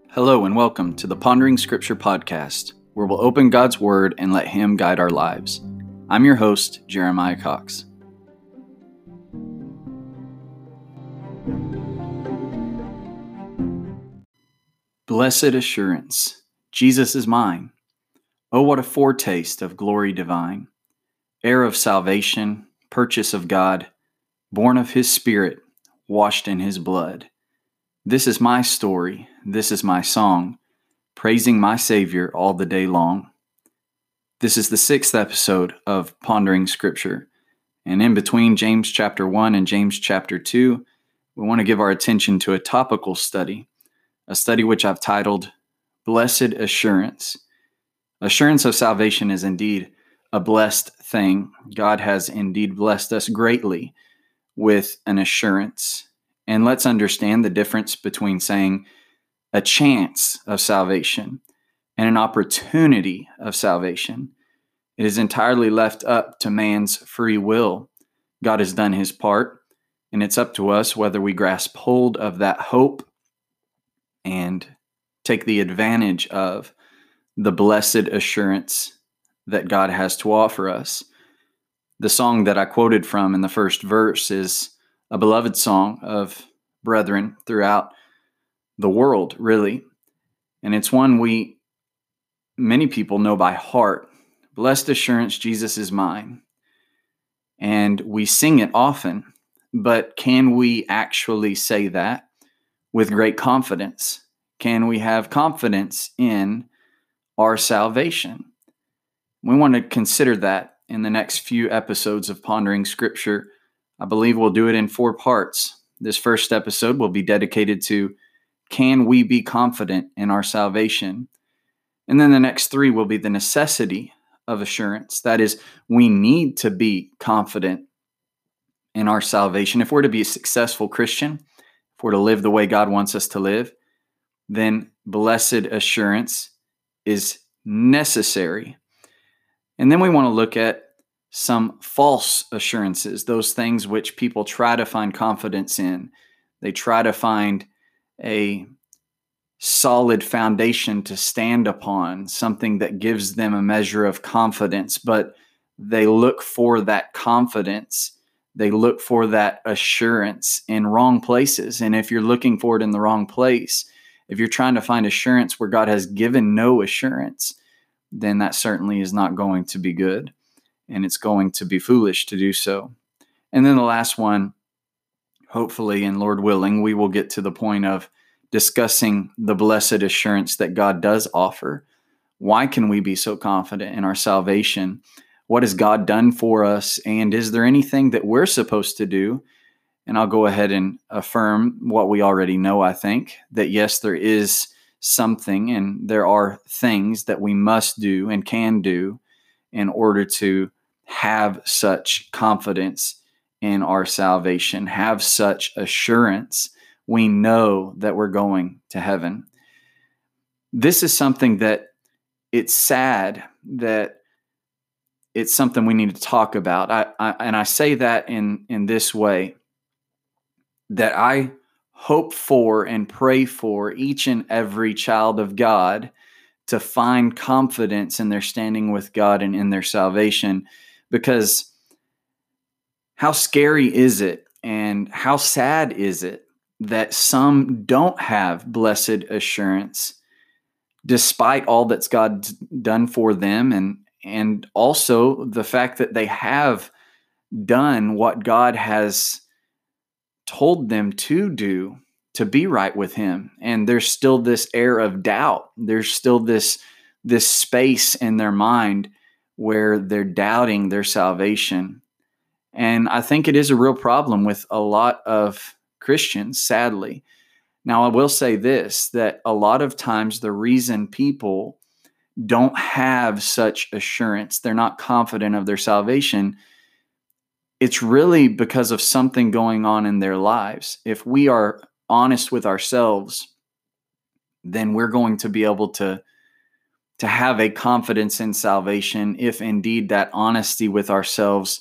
Hello and welcome to the Pondering Scripture podcast, where we'll open God's Word and let Him guide our lives. I'm your host, Jeremiah Cox. Blessed assurance, Jesus is mine. Oh, what a foretaste of glory divine. Heir of salvation, purchase of God, born of His Spirit, washed in His blood. This is my story, this is my song, praising my Savior all the day long. This is the 6th episode of Pondering Scripture, and in between James chapter 1 and James chapter 2, we want to give our attention to a topical study, a study which I've titled, Blessed Assurance. Assurance of salvation is indeed a blessed thing. God has indeed blessed us greatly with an assurance. And let's understand the difference between saying a chance of salvation and an opportunity of salvation. It is entirely left up to man's free will. God has done His part, and it's up to us whether we grasp hold of that hope and take the advantage of the blessed assurance that God has to offer us. The song that I quoted from in the first verse is a beloved song of brethren throughout the world, really. And it's one many people know by heart. Blessed assurance, Jesus is mine. And we sing it often, but can we actually say that with great confidence? Can we have confidence in our salvation? We want to consider that in the next few episodes of Pondering Scripture. I believe we'll do it in 4 parts. This first episode will be dedicated to, can we be confident in our salvation? And then the next 3 will be the necessity of assurance. That is, we need to be confident in our salvation. If we're to be a successful Christian, if we're to live the way God wants us to live, then blessed assurance is necessary. And then we want to look at some false assurances, those things which people try to find confidence in. They try to find a solid foundation to stand upon, something that gives them a measure of confidence, but they look for that confidence. They look for that assurance in wrong places. And if you're looking for it in the wrong place, if you're trying to find assurance where God has given no assurance, then that certainly is not going to be good, and it's going to be foolish to do so. And then the last one, hopefully, and Lord willing, we will get to the point of discussing the blessed assurance that God does offer. Why can we be so confident in our salvation? What has God done for us? And is there anything that we're supposed to do? And I'll go ahead and affirm what we already know, I think, that yes, there is something and there are things that we must do and can do in order to have such confidence in our salvation, have such assurance. We know that we're going to heaven. This is something that it's sad that it's something we need to talk about. I say that in this way, that I hope for and pray for each and every child of God to find confidence in their standing with God and in their salvation, because how scary is it and how sad is it that some don't have blessed assurance despite all that's God's done for them, and also the fact that they have done what God has told them to do to be right with Him. And there's still this air of doubt. There's still this space in their mind where they're doubting their salvation. And I think it is a real problem with a lot of Christians, sadly. Now, I will say this, that a lot of times the reason people don't have such assurance, they're not confident of their salvation, it's really because of something going on in their lives. If we are honest with ourselves, then we're going to be able to have a confidence in salvation if indeed that honesty with ourselves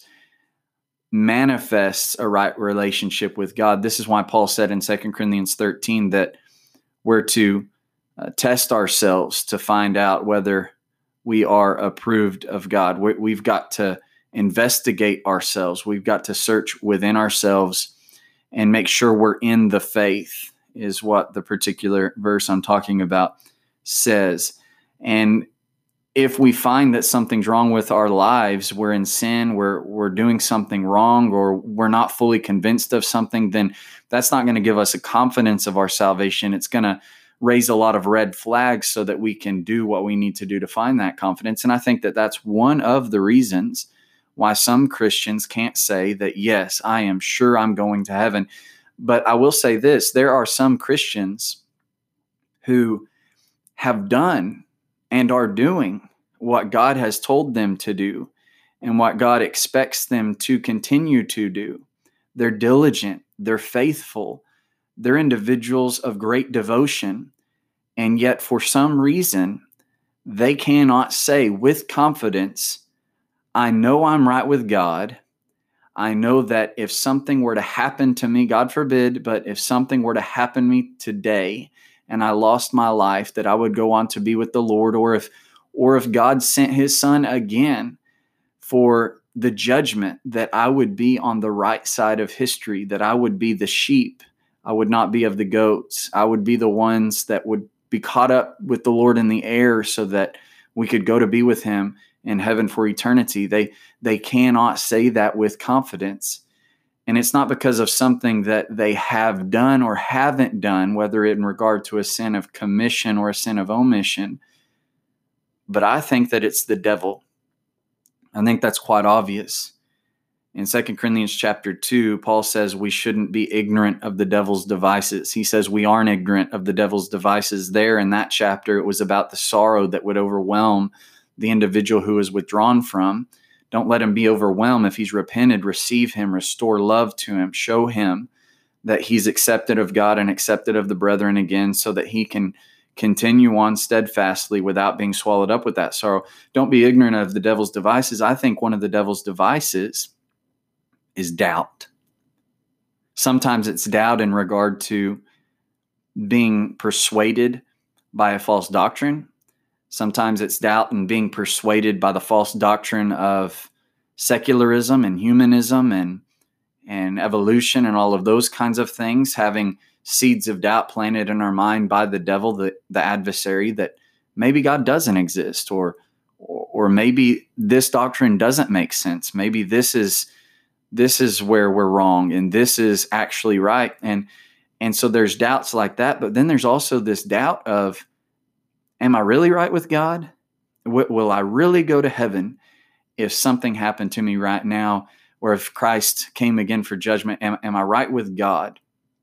manifests a right relationship with God. This is why Paul said in 2 Corinthians 13 that we're to test ourselves to find out whether we are approved of God. We've got to investigate ourselves. We've got to search within ourselves and make sure we're in the faith, is what the particular verse I'm talking about says. And if we find that something's wrong with our lives, we're in sin, we're doing something wrong, or we're not fully convinced of something, then that's not going to give us a confidence of our salvation. It's going to raise a lot of red flags so that we can do what we need to do to find that confidence. And I think that that's one of the reasons why some Christians can't say that, yes, I am sure I'm going to heaven. But I will say this, there are some Christians who have done and are doing what God has told them to do and what God expects them to continue to do. They're diligent, they're faithful, they're individuals of great devotion, and yet for some reason, they cannot say with confidence, I know I'm right with God. I know that if something were to happen to me, God forbid, but if something were to happen to me today and I lost my life, that I would go on to be with the Lord, or if God sent his son again for the judgment, that I would be on the right side of history, that I would be the sheep. I would not be of the goats. I would be the ones that would be caught up with the Lord in the air so that we could go to be with him in heaven for eternity. They cannot say that with confidence. And it's not because of something that they have done or haven't done, whether in regard to a sin of commission or a sin of omission. But I think that it's the devil. I think that's quite obvious. In 2 Corinthians chapter 2, Paul says we shouldn't be ignorant of the devil's devices. He says we aren't ignorant of the devil's devices. There in that chapter, it was about the sorrow that would overwhelm the individual who is withdrawn from. Don't let him be overwhelmed. If he's repented, receive him, restore love to him, show him that he's accepted of God and accepted of the brethren again, so that he can continue on steadfastly without being swallowed up with that sorrow. Don't be ignorant of the devil's devices. I think one of the devil's devices is doubt. Sometimes it's doubt in regard to being persuaded by a false doctrine. Sometimes it's doubt in being persuaded by the false doctrine of secularism and humanism and evolution and all of those kinds of things, having seeds of doubt planted in our mind by the devil, the adversary, that maybe God doesn't exist, or maybe this doctrine doesn't make sense. Maybe this is where we're wrong and this is actually right. And so there's doubts like that. But then there's also this doubt of, am I really right with God? Will I really go to heaven if something happened to me right now, or if Christ came again for judgment? Am I right with God?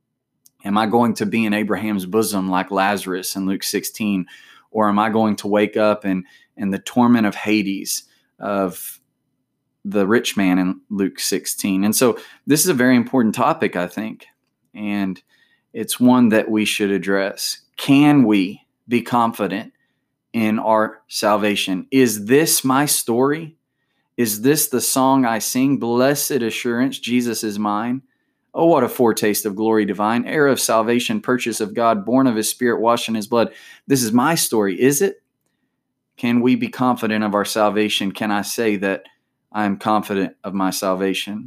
Am I going to be in Abraham's bosom like Lazarus in Luke 16? Or am I going to wake up in the torment of Hades of the rich man in Luke 16? And so this is a very important topic, I think, and it's one that we should address. Can we be confident in our salvation? Is this my story? Is this the song I sing? Blessed assurance, Jesus is mine. Oh, what a foretaste of glory divine, heir of salvation, purchase of God, born of his spirit, washed in his blood. This is my story. Is it? Can we be confident of our salvation? Can I say that I am confident of my salvation?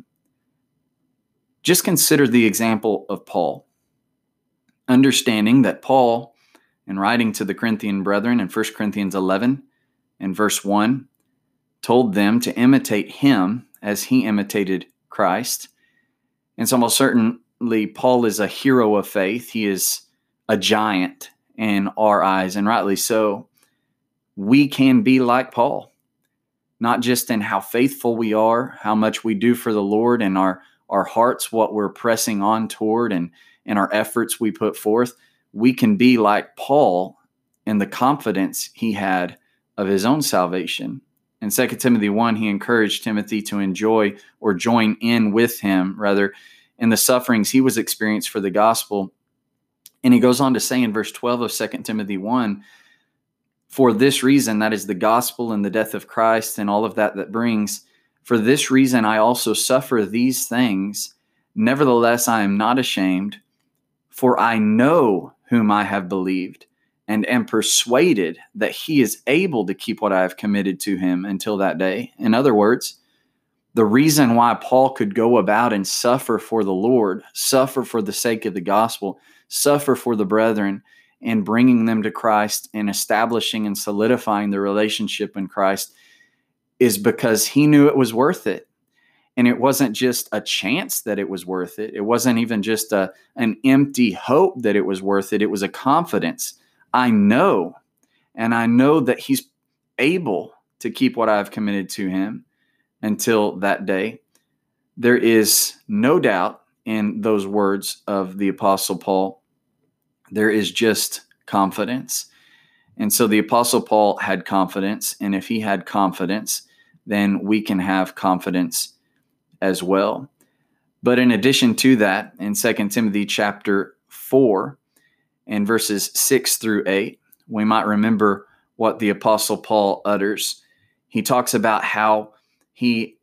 Just consider the example of Paul. Understanding that Paul, in writing to the Corinthian brethren in 1 Corinthians 11 and verse 1, told them to imitate him as he imitated Christ. And so most certainly Paul is a hero of faith. He is a giant in our eyes, and rightly so. We can be like Paul, not just in how faithful we are, how much we do for the Lord, and our hearts, what we're pressing on toward, and our efforts we put forth. We can be like Paul in the confidence he had of his own salvation. In 2 Timothy 1, he encouraged Timothy to enjoy or join in with him, rather, in the sufferings he was experiencing for the gospel. And he goes on to say in verse 12 of 2 Timothy 1, for this reason, that is the gospel and the death of Christ and all of that brings, for this reason I also suffer these things. Nevertheless, I am not ashamed, for I know whom I have believed, and am persuaded that he is able to keep what I have committed to him until that day. In other words, the reason why Paul could go about and suffer for the Lord, suffer for the sake of the gospel, suffer for the brethren, and bringing them to Christ and establishing and solidifying the relationship in Christ is because he knew it was worth it. And it wasn't just a chance that it was worth it. It wasn't even just an empty hope that it was worth it. It was a confidence. I know, and I know that he's able to keep what I've committed to him until that day. There is no doubt in those words of the Apostle Paul. There is just confidence. And so the Apostle Paul had confidence. And if he had confidence, then we can have confidence as well. But in addition to that, in 2 Timothy chapter 4 and verses 6 through 8, we might remember what the Apostle Paul utters. He talks about how he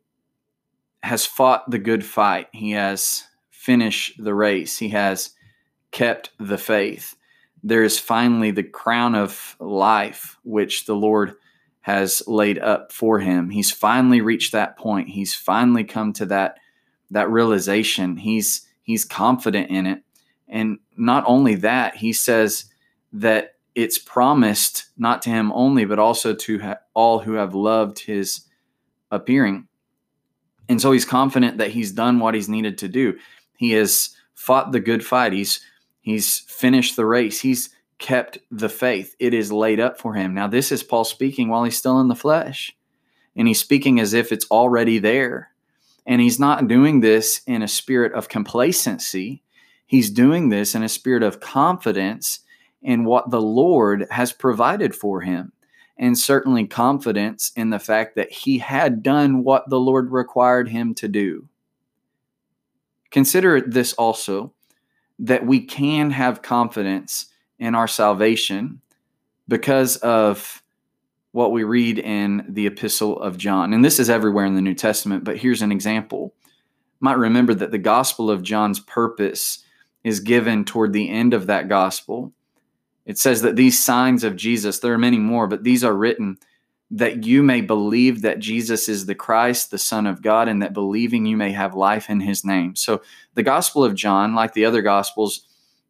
has fought the good fight. He has finished the race. He has kept the faith. There is finally the crown of life, which the Lord has laid up for him. He's finally reached that point. He's finally come to that realization. He's confident in it. And not only that, he says that it's promised not to him only, but also to all who have loved his appearing. And so he's confident that he's done what he's needed to do. He has fought the good fight. He's finished the race. He's kept the faith. It is laid up for him. Now, this is Paul speaking while he's still in the flesh. And he's speaking as if it's already there. And he's not doing this in a spirit of complacency. He's doing this in a spirit of confidence in what the Lord has provided for him. And certainly confidence in the fact that he had done what the Lord required him to do. Consider this also, that we can have confidence in our salvation because of what we read in the Epistle of John. And this is everywhere in the New Testament, but here's an example. You might remember that the Gospel of John's purpose is given toward the end of that gospel. It says that these signs of Jesus, there are many more, but these are written that you may believe that Jesus is the Christ, the Son of God, and that believing you may have life in his name. So the Gospel of John, like the other Gospels,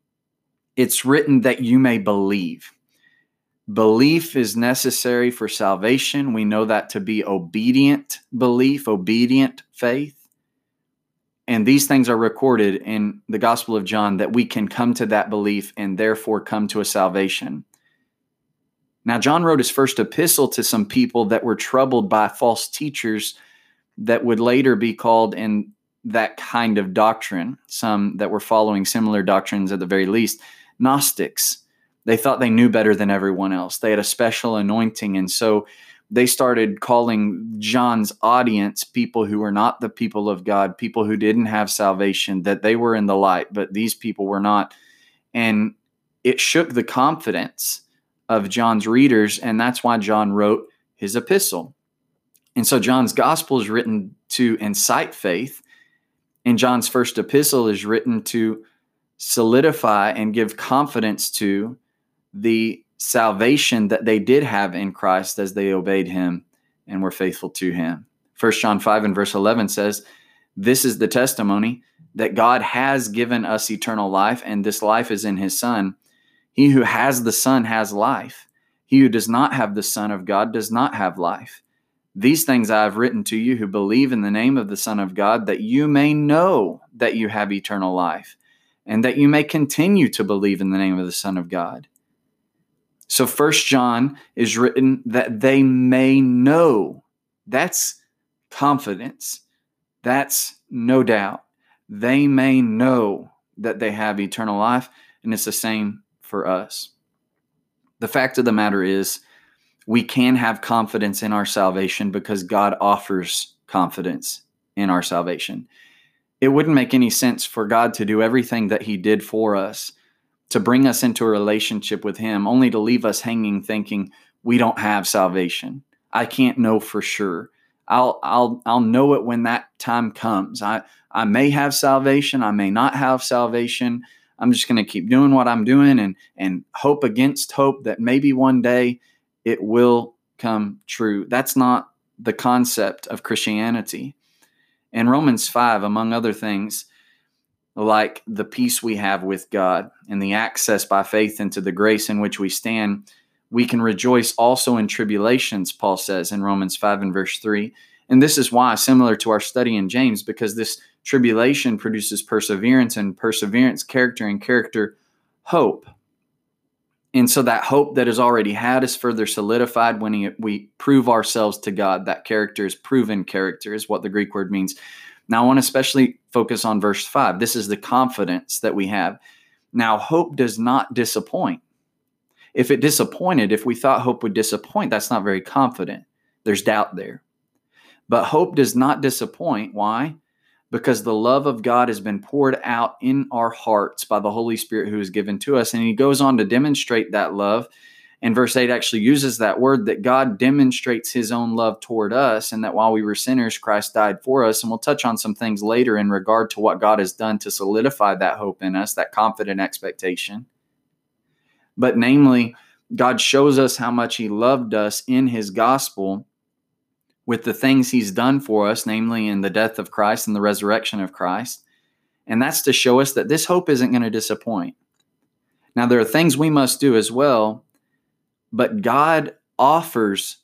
it's written that you may believe. Belief is necessary for salvation. We know that to be obedient belief, obedient faith. And these things are recorded in the Gospel of John that we can come to that belief and therefore come to a salvation. Now, John wrote his first epistle to some people that were troubled by false teachers that would later be called in that kind of doctrine, some that were following similar doctrines at the very least, Gnostics. They thought they knew better than everyone else. They had a special anointing, and so they started calling John's audience people who were not the people of God, people who didn't have salvation, that they were in the light, but these people were not. And it shook the confidence of John's readers, and that's why John wrote his epistle. And so John's gospel is written to incite faith, and John's first epistle is written to solidify and give confidence to the salvation that they did have in Christ as they obeyed him and were faithful to him. 1 John 5 and verse 11 says, "This is the testimony that God has given us eternal life, and this life is in his Son. He who has the Son has life. He who does not have the Son of God does not have life. These things I have written to you who believe in the name of the Son of God, that you may know that you have eternal life, and that you may continue to believe in the name of the Son of God." So 1 John is written that they may know. That's confidence. That's no doubt. They may know that they have eternal life, and it's the same for us. The fact of the matter is, we can have confidence in our salvation because God offers confidence in our salvation. It wouldn't make any sense for God to do everything that he did for us, to bring us into a relationship with him, only to leave us hanging thinking we don't have salvation. I can't know for sure. I'll know it when that time comes. I may have salvation. I may not have salvation. I'm just going to keep doing what I'm doing and hope against hope that maybe one day it will come true. That's not the concept of Christianity. In Romans 5, among other things, like the peace we have with God and the access by faith into the grace in which we stand, we can rejoice also in tribulations, Paul says in Romans 5 and verse 3. And this is why, similar to our study in James, because this tribulation produces perseverance, and perseverance, character, and character, hope. And so that hope that is already had is further solidified when we prove ourselves to God. That character is proven character, is what the Greek word means. Now, I want to especially focus on verse 5. This is the confidence that we have. Now, hope does not disappoint. If it disappointed, if we thought hope would disappoint, that's not very confident. There's doubt there. But hope does not disappoint. Why? Because the love of God has been poured out in our hearts by the Holy Spirit who is given to us. And he goes on to demonstrate that love. And verse 8 actually uses that word, that God demonstrates his own love toward us, and that while we were sinners, Christ died for us. And we'll touch on some things later in regard to what God has done to solidify that hope in us, that confident expectation. But namely, God shows us how much he loved us in his gospel with the things he's done for us, namely in the death of Christ and the resurrection of Christ. And that's to show us that this hope isn't going to disappoint. Now, there are things we must do as well, but God offers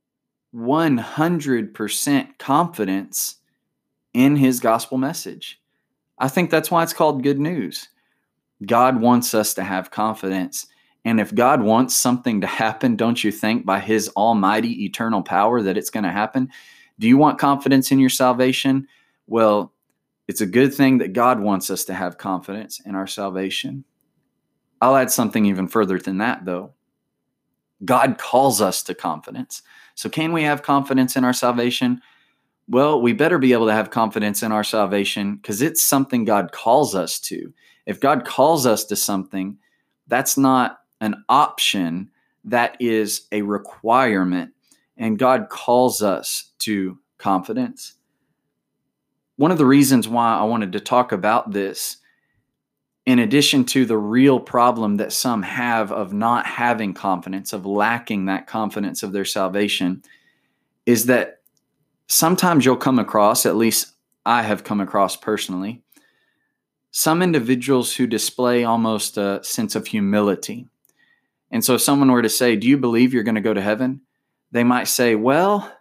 100% confidence in his gospel message. I think that's why it's called good news. God wants us to have confidence. And if God wants something to happen, don't you think by his almighty eternal power that it's going to happen? Do you want confidence in your salvation? Well, it's a good thing that God wants us to have confidence in our salvation. I'll add something even further than that, though. God calls us to confidence. So can we have confidence in our salvation? Well, we better be able to have confidence in our salvation because it's something God calls us to. If God calls us to something, that's not an option, that is a requirement. And God calls us to confidence. One of the reasons why I wanted to talk about this, in addition to the real problem that some have of not having confidence, of lacking that confidence of their salvation, is that sometimes you'll come across, at least I have come across personally, some individuals who display almost a sense of humility. And so if someone were to say, do you believe you're going to go to heaven? They might say, well,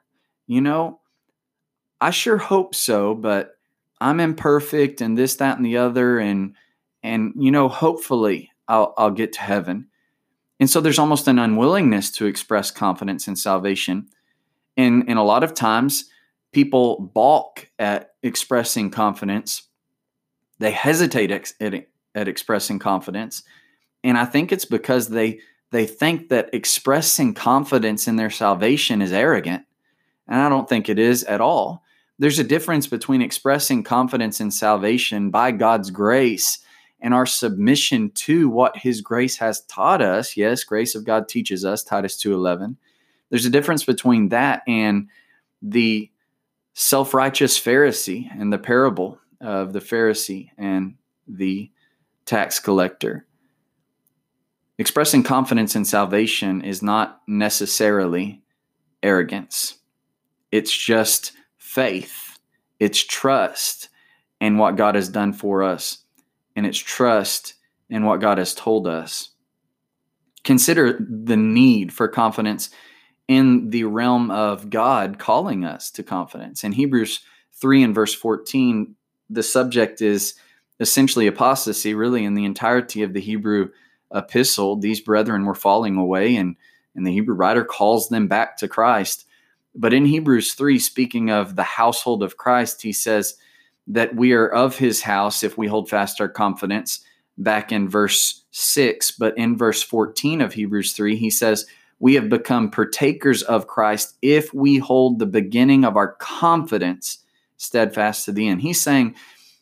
I sure hope so, but I'm imperfect and this, that, and the other. And hopefully I'll get to heaven. And so there's almost an unwillingness to express confidence in salvation. And a lot of times people balk at expressing confidence. They hesitate at expressing confidence. And I think it's because they think that expressing confidence in their salvation is arrogant. And I don't think it is at all. There's a difference between expressing confidence in salvation by God's grace and our submission to what his grace has taught us. Yes, grace of God teaches us, Titus 2:11. There's a difference between that and the self-righteous Pharisee and the parable of the Pharisee and the tax collector. Expressing confidence in salvation is not necessarily arrogance. It's just faith. It's trust in what God has done for us, and it's trust in what God has told us. Consider the need for confidence in the realm of God calling us to confidence. In Hebrews 3 and verse 14, the subject is essentially apostasy, really in the entirety of the Hebrew epistle. These brethren were falling away, and the Hebrew writer calls them back to Christ. But in Hebrews 3, speaking of the household of Christ, he says that we are of his house if we hold fast our confidence, back in verse 6. But in verse 14 of Hebrews 3, he says, we have become partakers of Christ if we hold the beginning of our confidence steadfast to the end. He's saying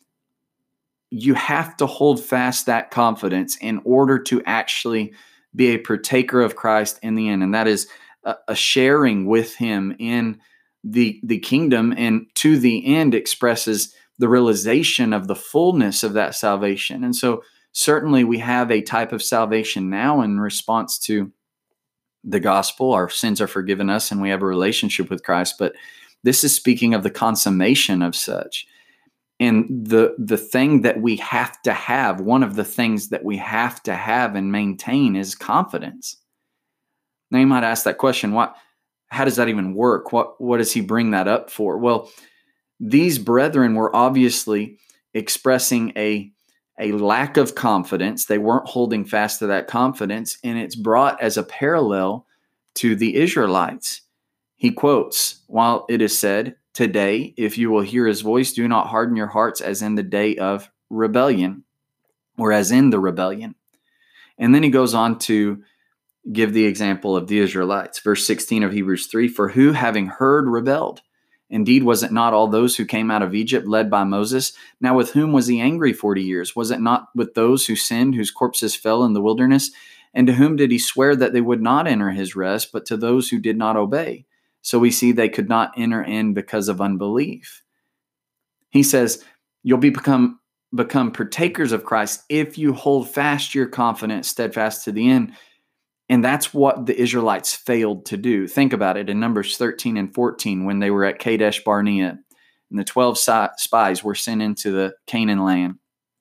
you have to hold fast that confidence in order to actually be a partaker of Christ in the end. And that is a sharing with him in the kingdom, and to the end expresses the realization of the fullness of that salvation. And so Certainly, we have a type of salvation now in response to the gospel. Our sins are forgiven us and we have a relationship with Christ, but this is speaking of the consummation of such. And the thing that we have to have, one of the things that we have to have and maintain is confidence. Now you might ask that question, how does that even work? What does he bring that up for? Well, these brethren were obviously expressing a lack of confidence. They weren't holding fast to that confidence, and it's brought as a parallel to the Israelites. He quotes, while it is said, "Today, if you will hear his voice, do not harden your hearts as in the day of rebellion," or as in the rebellion. And then he goes on to give the example of the Israelites. Verse 16 of Hebrews 3, "For who, having heard, rebelled? Indeed, was it not all those who came out of Egypt led by Moses? Now with whom was he angry 40 years? Was it not with those who sinned, whose corpses fell in the wilderness? And to whom did he swear that they would not enter his rest, but to those who did not obey? So we see they could not enter in because of unbelief." He says, you'll become partakers of Christ if you hold fast your confidence, steadfast to the end. And that's what the Israelites failed to do. Think about it in Numbers 13 and 14 when they were at Kadesh Barnea and the 12 spies were sent into the Canaan land.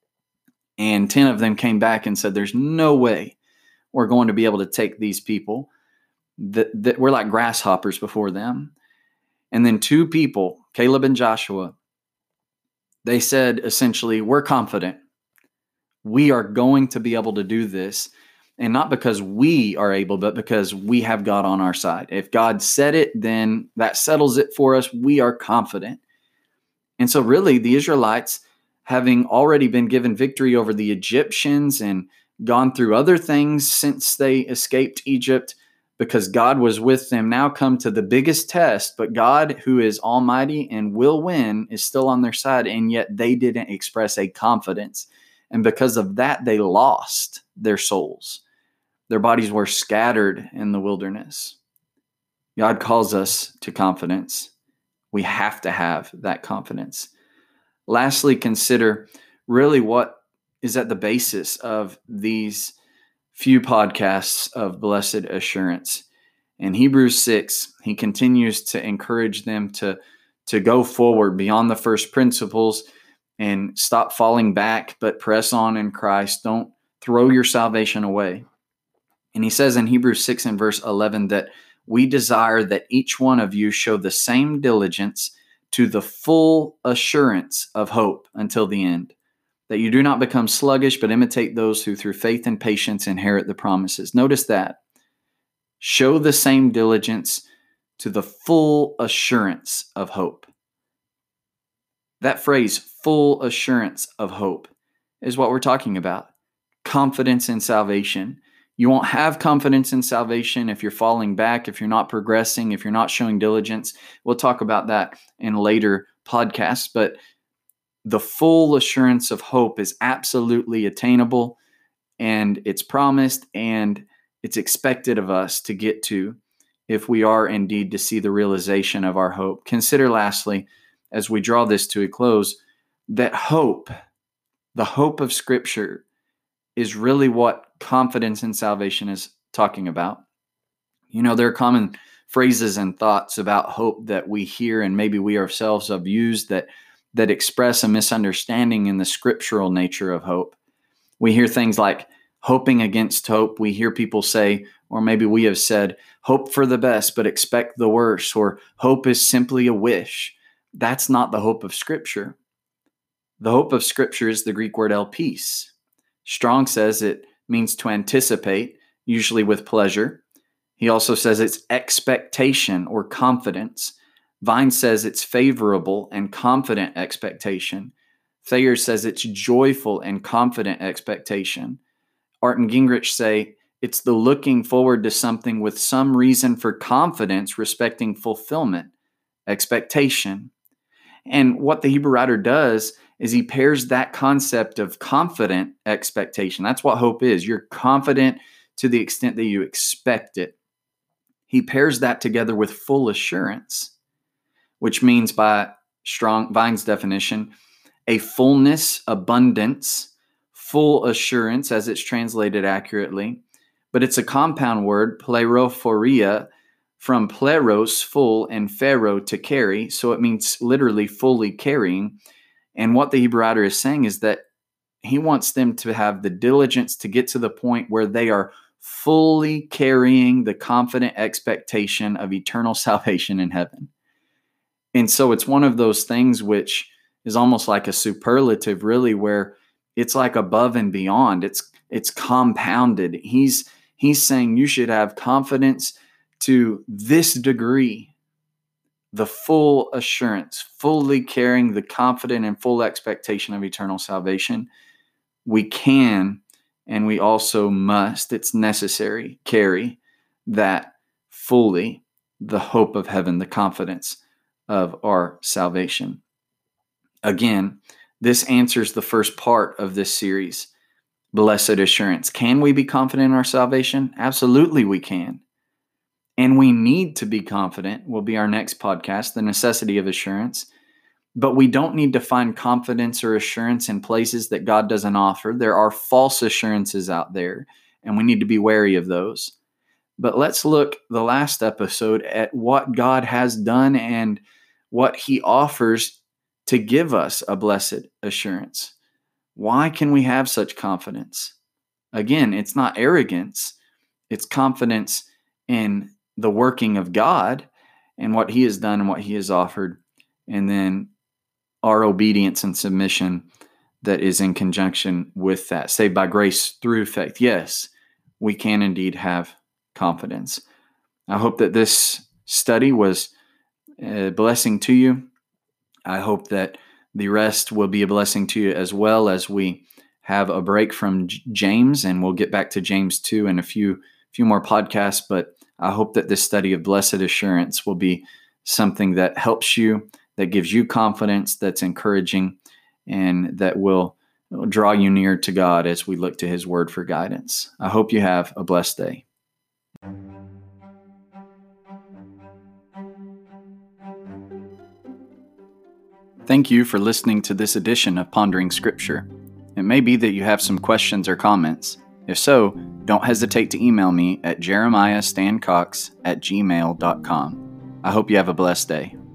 And 10 of them came back and said, there's no way we're going to be able to take these people. That we're like grasshoppers before them. And then 2 people, Caleb and Joshua, they said essentially, we're confident. We are going to be able to do this. And not because we are able, but because we have God on our side. If God said it, then that settles it for us. We are confident. And so really the Israelites, having already been given victory over the Egyptians and gone through other things since they escaped Egypt, because God was with them, now come to the biggest test. But God, who is almighty and will win, is still on their side. And yet they didn't express a confidence. And because of that, they lost their souls. Their bodies were scattered in the wilderness. God calls us to confidence. We have to have that confidence. Lastly, consider really what is at the basis of these few podcasts of Blessed Assurance. In Hebrews 6, he continues to encourage them to go forward beyond the first principles and stop falling back, but press on in Christ. Don't throw your salvation away. And he says in Hebrews 6 and verse 11 that we desire that each one of you show the same diligence to the full assurance of hope until the end, that you do not become sluggish, but imitate those who through faith and patience inherit the promises. Notice that. Show the same diligence to the full assurance of hope. That phrase, full assurance of hope, is what we're talking about. Confidence in salvation. You won't have confidence in salvation if you're falling back, if you're not progressing, if you're not showing diligence. We'll talk about that in later podcasts, but the full assurance of hope is absolutely attainable, and it's promised, and it's expected of us to get to if we are indeed to see the realization of our hope. Consider lastly, as we draw this to a close, that hope, the hope of Scripture, is really what confidence in salvation is talking about. You know, there are common phrases and thoughts about hope that we hear, and maybe we ourselves have used that express a misunderstanding in the scriptural nature of hope. We hear things like hoping against hope. We hear people say, or maybe we have said, hope for the best, but expect the worst, or hope is simply a wish. That's not the hope of Scripture. The hope of Scripture is the Greek word elpis. Strong says it means to anticipate, usually with pleasure. He also says it's expectation or confidence. Vine says it's favorable and confident expectation. Thayer says it's joyful and confident expectation. Art and Gingrich say it's the looking forward to something with some reason for confidence respecting fulfillment, expectation. And what the Hebrew writer does is he pairs that concept of confident expectation. That's what hope is. You're confident to the extent that you expect it. He pairs that together with full assurance, which means, by Vine's definition, a fullness, abundance, full assurance as it's translated accurately, but it's a compound word, plerothoria, from pleros, full, and phero, to carry. So it means literally fully carrying. And what the Hebrew writer is saying is that he wants them to have the diligence to get to the point where they are fully carrying the confident expectation of eternal salvation in heaven. And so it's one of those things which is almost like a superlative, really, where it's like above and beyond. It's compounded. He's saying you should have confidence to this degree, the full assurance, fully carrying the confident and full expectation of eternal salvation. We can, and we also must, it's necessary, carry that fully, the hope of heaven, the confidence of our salvation. Again, this answers the first part of this series, Blessed Assurance. Can we be confident in our salvation? Absolutely we can. And we need to be confident, will be our next podcast, the necessity of assurance. But we don't need to find confidence or assurance in places that God doesn't offer. There are false assurances out there, and we need to be wary of those. But let's look the last episode at what God has done and what he offers to give us a blessed assurance. Why can we have such confidence? Again, it's not arrogance. It's confidence in the working of God and what he has done and what he has offered, and then our obedience and submission that is in conjunction with that. Saved by grace through faith. Yes, we can indeed have confidence. I hope that this study was a blessing to you. I hope that the rest will be a blessing to you, as well as we have a break from James, and we'll get back to James 2 in a few more podcasts. But I hope that this study of blessed assurance will be something that helps you, that gives you confidence, that's encouraging, and that will draw you near to God as we look to his word for guidance. I hope you have a blessed day. Thank you for listening to this edition of Pondering Scripture. It may be that you have some questions or comments. If so, don't hesitate to email me at jeremiahstancox@gmail.com. I hope you have a blessed day.